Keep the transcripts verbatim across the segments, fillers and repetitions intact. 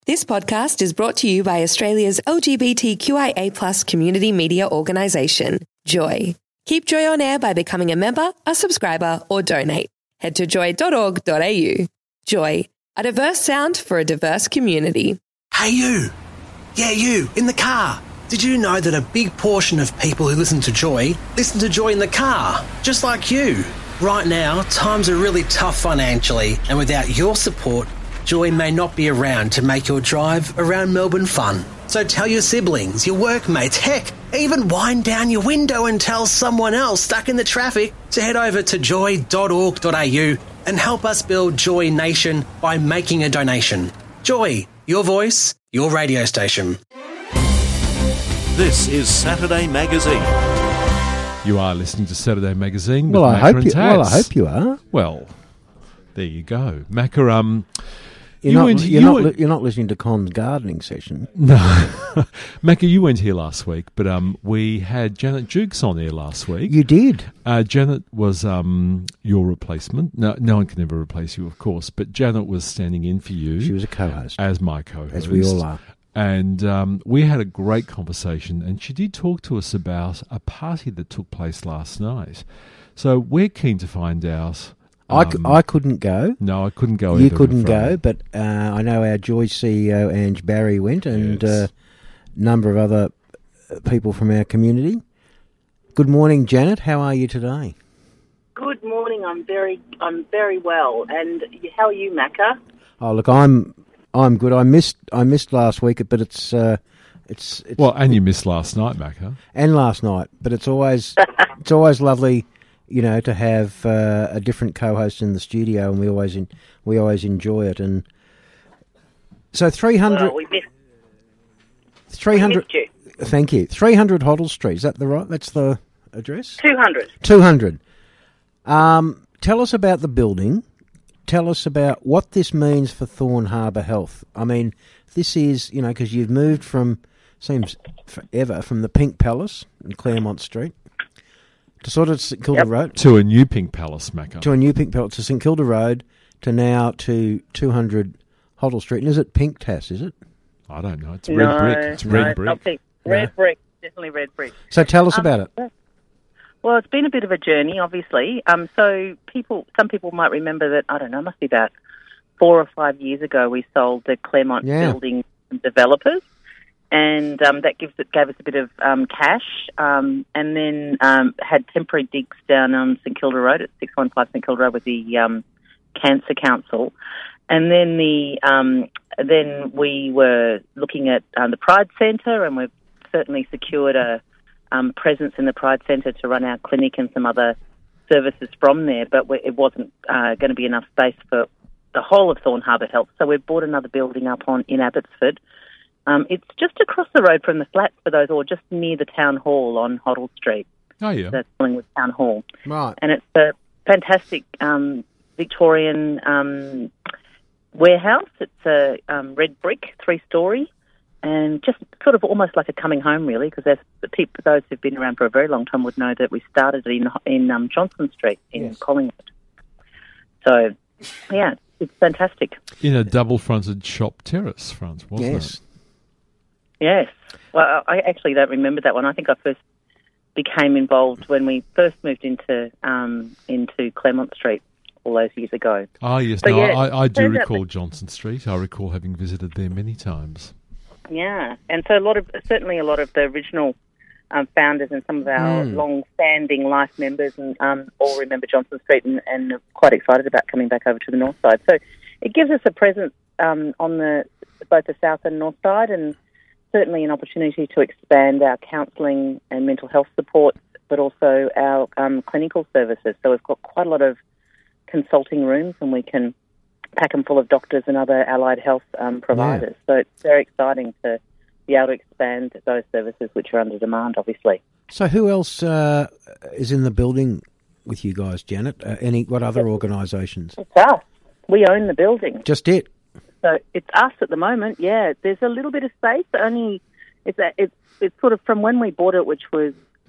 This podcast is brought to you by Australia's L G B T Q I A plus community media organisation, Joy. Keep Joy on air by becoming a member, a subscriber, or donate. Head to joy dot org dot a u. Joy, a diverse sound for a diverse community. Hey you! Yeah, you, in the car. Did you know that a big portion of people who listen to Joy listen to Joy in the car, just like you? Right now, times are really tough financially, and without your support, Joy may not be around to make your drive around Melbourne fun. So tell your siblings, your workmates, heck, even wind down your window and tell someone else stuck in the traffic to head over to joy dot org dot a u and help us build Joy Nation by making a donation. Joy, your voice, your radio station. This is Saturday Magazine. You are listening to Saturday Magazine. Well, with I Macca hope and you. Tats. Well, I hope you are. Well, there you go, Macca. Um, You're you not. went, You're you not. went, li- you're not listening to Con's gardening session. No, Macca, you weren't here last week, but um, we had Janet Jukes on there last week. You did. Uh, Janet was um your replacement. No, no one can ever replace you, of course, but Janet was standing in for you. She was a co-host, as my co-host, as we all are. And um, we had a great conversation, and she did talk to us about a party that took place last night. So we're keen to find out. I, c- um, I couldn't go. No, I couldn't go You either. couldn't I'm go, afraid. but uh, I know our Joy C E O, Ange Barry, went, and a Yes. uh, number of other people from our community. Good morning, Janet. How are you today? Good morning. I'm very, I'm very well. And how are you, Macca? Oh, look, I'm I'm good. I missed I missed last week, but it's uh, it's, it's Well, and you missed last night, Macca. and last night. But it's always it's always lovely, you know, to have uh, a different co-host in the studio, and we always in, we always enjoy it. And so three hundred, Well, we missed, three we hundred. missed you. Thank you. three hundred Hoddle Street. Is that the right? That's the address. two hundred. two hundred. Um, tell us about the building. Tell us about what this means for Thorn Harbour Health. I mean, this is, you know, because you've moved from, seems forever, from the Pink Palace in Claremont Street to sort of St Kilda Yep. Road, To a new Pink Palace, Macca. to a new Pink Palace, to St Kilda Road, to now to two hundred Hoddle Street. And is it Pink Tass, is it? I don't know. It's red No, brick. It's no, red it's brick. not pink. Red brick, definitely red brick. So tell us Um, about it. Well, it's been a bit of a journey, obviously. Um, so people, some people might remember that, I don't know, it must be about four or five years ago, we sold the Claremont Yeah. building to developers, and um, that gives it, gave us a bit of um, cash, um, and then um, had temporary digs down on St Kilda Road at six one five St Kilda Road with the um, Cancer Council, and then the um, then we were looking at um, the Pride Centre, and we've certainly secured a um, presence in the Pride Centre to run our clinic and some other services from there, but we, it wasn't uh, going to be enough space for the whole of Thorn Harbour Health, so we've bought another building up on in Abbotsford. Um, it's just across the road from the flats for those, or just near the town hall on Hoddle Street. Oh, yeah. That's Collingwood Town Hall. Right. And it's a fantastic um, Victorian um, warehouse. It's a um, red brick, three-storey, and just sort of almost like a coming home, really, because there's the people, those who've been around for a very long time would know that we started in in um, Johnson Street in Yes. Collingwood. So, yeah, it's fantastic. In a double-fronted shop terrace front, wasn't Yes. it? Yes. Well, I actually don't remember that one. I think I first became involved when we first moved into um, into Claremont Street all those years ago. Oh, yes. But no, yeah, I, I do turns out recall Johnson Street. I recall having visited there many times. Yeah, and so a lot of certainly a lot of the original um, founders and some of our Mm. long-standing life members and um, all remember Johnson Street and, and are quite excited about coming back over to the north side. So it gives us a presence um, on the both the south and north side, and certainly an opportunity to expand our counselling and mental health support, but also our um, clinical services. So we've got quite a lot of consulting rooms, and we can pack them full of doctors and other allied health um, providers. So it's very exciting to be able to expand those services which are under demand, obviously. So who else uh, is in the building with you guys, Janet? Uh, any what other organisations? It's us. We own the building. Just it. So it's us at the moment, yeah. There's a little bit of space, but only it's a, it's it's sort of from when we bought it, which was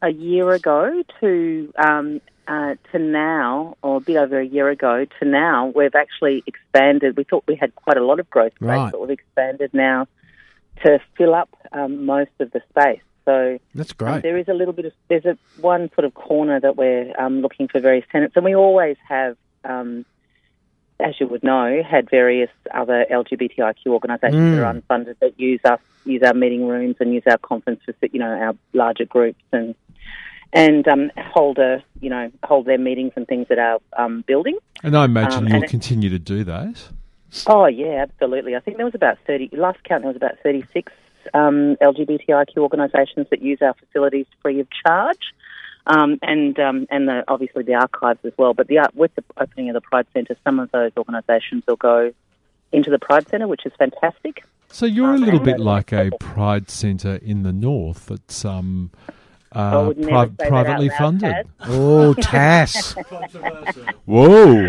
a year ago to um, uh, to now, or a bit over a year ago to now, we've actually expanded. We thought we had quite a lot of growth space, Right. but we've expanded now to fill up um, most of the space. So That's um, great. there is a little bit of there's a one sort of corner that we're um, looking for various tenants, and we always have. Um, as you would know, had various other L G B T I Q organisations Mm. that are unfunded that use us, use our meeting rooms and use our conference, you know, our larger groups and and um, hold a, you know, hold their meetings and things at our um, building. And I imagine Um, you'll and it- continue to do those. Oh yeah, absolutely. I think there was about thirty. Last count, there was about thirty-six um, L G B T I Q organisations that use our facilities free of charge. Um, and um, and the, obviously the archives as well. But the uh, with the opening of the Pride Centre, some of those organisations will go into the Pride Centre, which is fantastic. So you're a Um, little and bit that- like a Pride Centre in the north that's um, I uh, would never pri- say that privately out loud, funded. Taz. Oh, Tass. Whoa!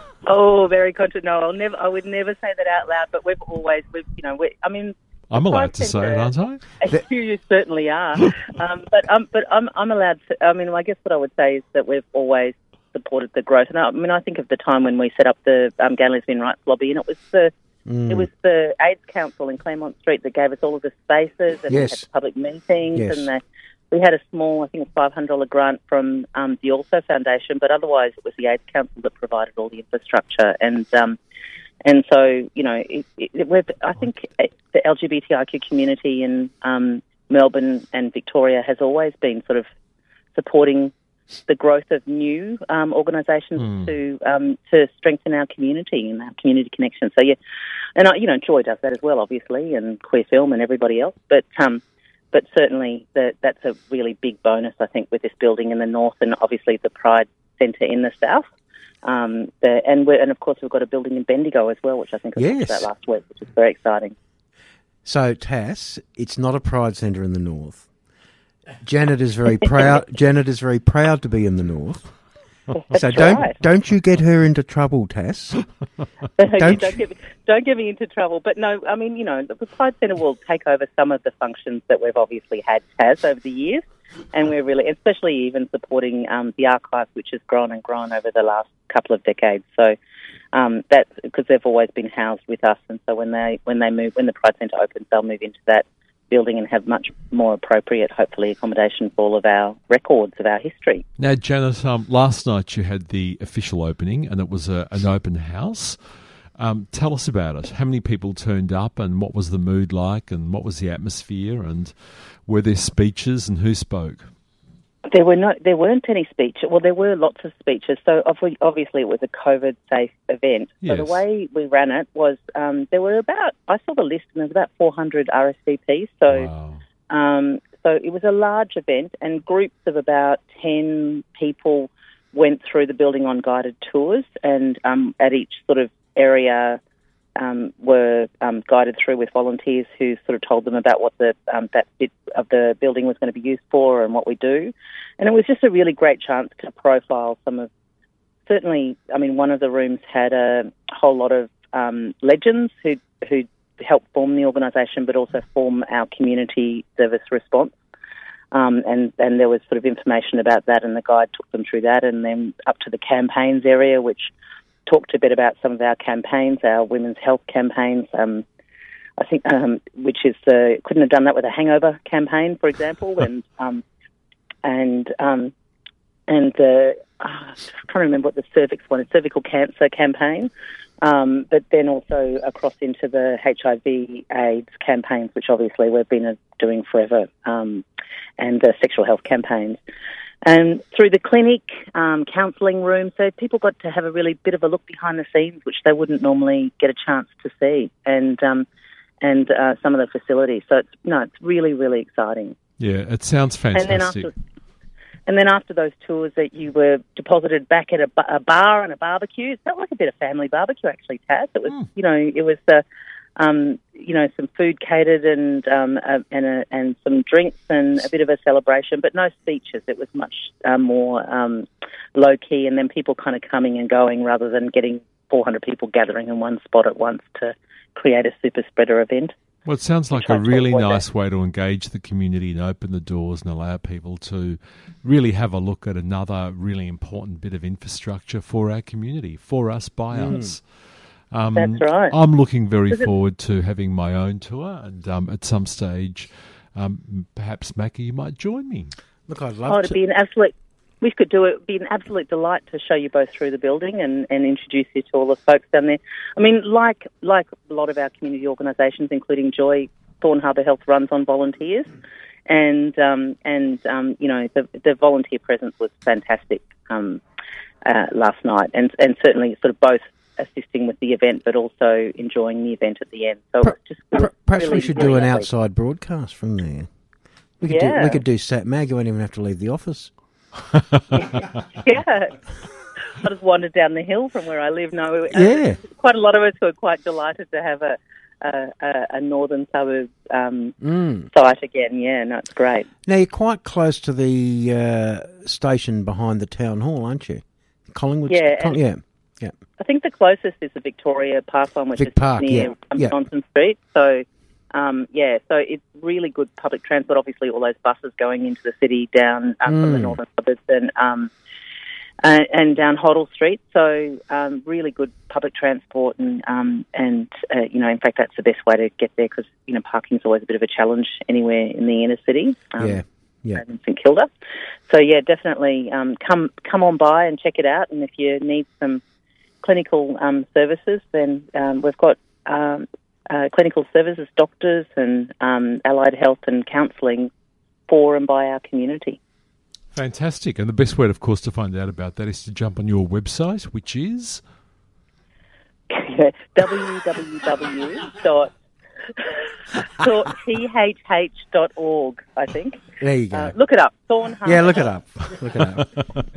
Oh, very conscious. No, I'll never. I would never say that out loud. But we've always, we've, you know, we, I mean, I'm allowed to Pride say it, Centre- aren't I? you, you certainly are. um, but um, but I'm I'm allowed to. I mean, I guess what I would say is that we've always supported the growth. And I, I mean, I think of the time when we set up the um, Gay and Lesbian Rights Lobby, and it was the Mm. it was the AIDS Council in Claremont Street that gave us all of the spaces and we Yes. had the public meetings, Yes. and the, we had a small, I think, it was five hundred dollars grant from um, the Also Foundation, but otherwise it was the AIDS Council that provided all the infrastructure. And um, and so, you know, it, it, we've, I think the L G B T I Q community in um, Melbourne and Victoria has always been sort of supporting the growth of new um, organisations Mm. to um, to strengthen our community and our community connection. So yeah, and I, you know, Joy does that as well, obviously, and Queer Film and everybody else. But um, but certainly the, that's a really big bonus, I think, with this building in the north, and obviously the Pride Centre in the south. Um, the, and we're, and of course we've got a building in Bendigo as well, which I think I Yes. talked about last week, which is very exciting. So, Tass, it's not a Pride Centre in the north. Janet is very proud. Janet is very proud to be in the north. So don't right. don't you get her into trouble, Tass. don't, Don't- don't, get me, don't get me into trouble. But no, I mean, you know, the Pride Centre will take over some of the functions that we've obviously had has over the years, and we're really, especially even supporting um, the archive, which has grown and grown over the last couple of decades. So um, that's because they've always been housed with us, and so when they when they move when the Pride Centre opens, they'll move into that building and have much more appropriate, hopefully, accommodation for all of our records of our history. Now, Janet, um, last night you had the official opening, and it was a, an open house. Um, tell us about it. How many people turned up, and what was the mood like, and what was the atmosphere, and were there speeches, and who spoke? There were no, there weren't any speeches. Well, there were lots of speeches. So obvi- obviously it was a COVID-safe event. So Yes. the way we ran it was um, there were about, I saw the list, and there was about four hundred R S V Ps. So Wow. um, so it was a large event, and groups of about ten people went through the building on guided tours, and um, at each sort of area um, were um, guided through with volunteers who sort of told them about what the um, that bit of the building was going to be used for and what we do. And it was just a really great chance to profile some of, certainly, I mean, one of the rooms had a whole lot of um, legends who who helped form the organisation, but also form our community service response. Um, and, and there was sort of information about that, and the guide took them through that, and then up to the campaigns area, which talked a bit about some of our campaigns, our women's health campaigns. Um, I think, um, which is uh, couldn't have done that with a hangover campaign, for example, and um, and um, and the uh, I can't remember what the cervix one is, cervical cancer campaign. Um, but then also across into the H I V AIDS campaigns, which obviously we've been uh, doing forever, um, and the sexual health campaigns. And through the clinic, um, counselling room, so people got to have a really bit of a look behind the scenes, which they wouldn't normally get a chance to see, and um, and uh, some of the facilities. So it's no, it's really, really exciting. Yeah, it sounds fantastic. And then after, and then after those tours, that you were deposited back at a, ba- a bar and a barbecue. It felt like a bit of family barbecue, actually, Taz. It was, Mm. you know, it was, uh, um, you know, some food catered and um, uh, and a, and some drinks and a bit of a celebration, but no speeches. It was much uh, more um, low key, and then people kind of coming and going rather than getting four hundred people gathering in one spot at once to create a super spreader event. Well, it sounds like try a to really avoid nice that. way to engage the community and open the doors and allow people to really have a look at another really important bit of infrastructure for our community, for us, by Mm. us. Um, That's right. I'm looking very Is it- forward to having my own tour, and um, at some stage, um, perhaps, Mackie, you might join me. Look, I'd Oh, love it'd to. be an absolute. We could do it. It'd be an absolute delight to show you both through the building and, and introduce you to all the folks down there. I mean, like like a lot of our community organisations, including Joy, Thorn Harbour Health runs on volunteers, and um, and um, you know the the volunteer presence was fantastic um, uh, last night, and and certainly sort of both assisting with the event, but also enjoying the event at the end. So Per- it was just per- perhaps really, we should really do an lovely. outside broadcast from there. We could do. Yeah. We could do Sat Mag. You won't even have to leave the office. Yeah. I just wandered down the hill from where I live. No, uh, Yeah. quite a lot of us were quite delighted to have a a, a, a northern suburb um, Mm. site again. Yeah, no, it's great. Now you're quite close to the uh, station behind the town hall, aren't you? Collingwood. Yeah, Col- and- yeah. Yeah. I think the closest is the Victoria Park one, which Vic is Park, near yeah, um, yeah. Johnson Street. So, um, yeah, so it's really good public transport. Obviously, all those buses going into the city down um, from the Mm. northern suburbs and um, uh, and down Hoddle Street. So, um, really good public transport, and um, and uh, you know, in fact, that's the best way to get there because you know parking's always a bit of a challenge anywhere in the inner city. Um, Yeah. Yeah. in St Kilda. So yeah, definitely um, come come on by and check it out. And if you need some clinical um, services, then um, we've got um, uh, clinical services, doctors, and um, allied health and counselling for and by our community. Fantastic. And the best way, of course, to find out about that is to jump on your website, which is... w w w dot t h h dot org, I think. There you go. Uh, look it up. Thorn Harbour. yeah, look it up. Look it up.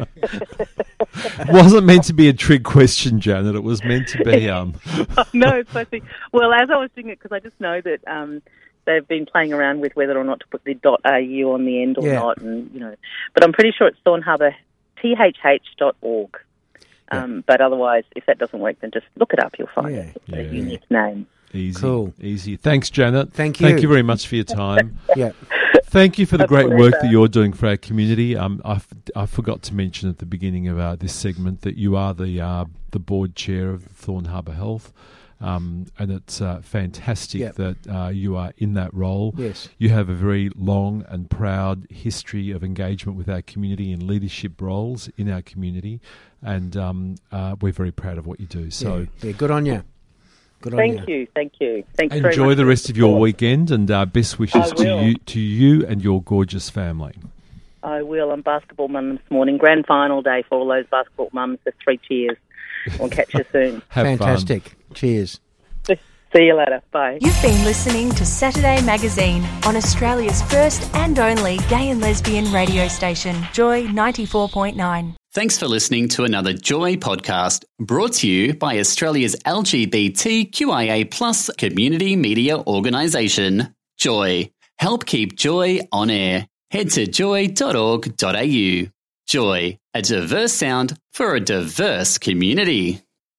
wasn't meant to be a trick question, Janet. It was meant to be... Um, No, it's supposed to be. Well, as I was doing it, because I just know that um, they've been playing around with whether or not to put the .au on the end or Yeah. not, and you know, but I'm pretty sure it's Thorn Harbour, t h h dot org. Um, But otherwise, if that doesn't work, then just look it up. You'll find Yeah. it. It's a Yeah. unique name. easy. Cool. Easy. Thanks, Janet. Thank Thank you. you very much for your time. Yeah. Thank you for the A great pleasure. work that you're doing for our community. Um, I, f- I forgot to mention at the beginning of uh, this segment that you are the uh, the board chair of Thorn Harbour Health, um, and it's uh, fantastic Yep. that uh, you are in that role. Yes. You have a very long and proud history of engagement with our community in leadership roles in our community, and um, uh, we're very proud of what you do. So yeah. yeah, good on you. Good on Thank you, thank you, thanks very much. enjoy the for rest of your support. weekend, and uh, best wishes I to will. you to you and your gorgeous family. I will. I'm basketball mum this morning. Grand final day for all those basketball mums. So three cheers. We'll catch you soon. Have fun. Fantastic. Cheers. See you later. Bye. You've been listening to Saturday Magazine on Australia's first and only gay and lesbian radio station, Joy ninety-four point nine. Thanks for listening to another Joy podcast brought to you by Australia's L G B T Q I A plus community media organisation, Joy. Help keep Joy on air. Head to joy dot org dot a u. Joy, a diverse sound for a diverse community.